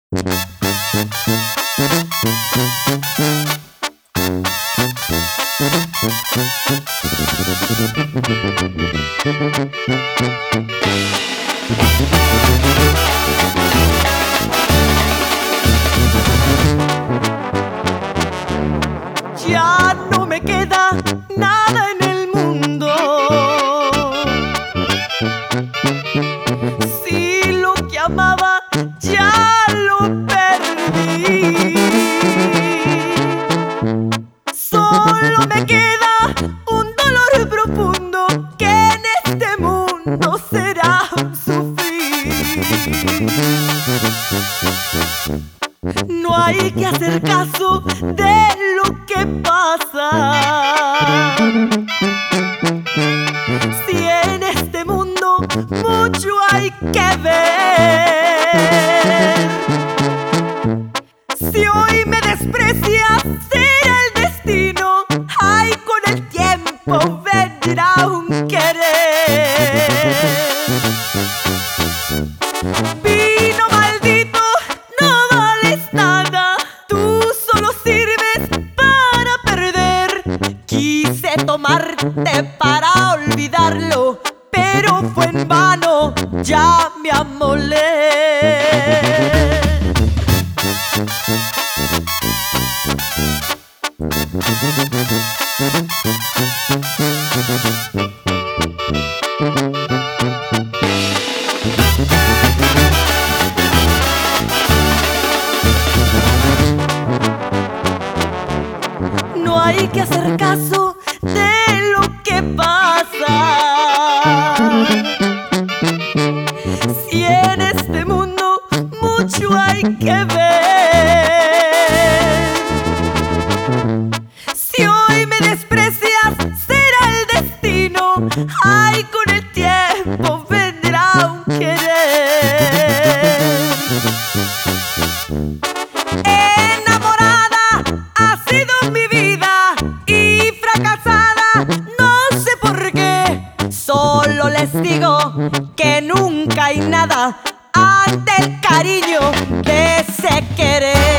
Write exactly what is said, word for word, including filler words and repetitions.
Ya no me queda nada en el mundo. Si lo que amaba ya lo perdí, solo me queda un dolor profundo que en este mundo será un sufrir. No hay que hacer caso de lo que pasa. Si en este mundo mucho hay que ver. Si hoy me desprecias, será el destino. Ay, con el tiempo vendrá un querer. Vino maldito, no vales nada. Tú solo sirves para perder. Quise tomarte para olvidarlo, pero fue en vano, ya me amolé. No hay que hacer caso de lo que pasa. Si en este mundo mucho hay que ver. Si hoy me desprecias, será el destino. Ay, con el tiempo vendrá un querer. Enamorada ha sido mi vida y fracasada no sé por qué. Solo les digo que nunca hay nada ante el cariño de ese querer.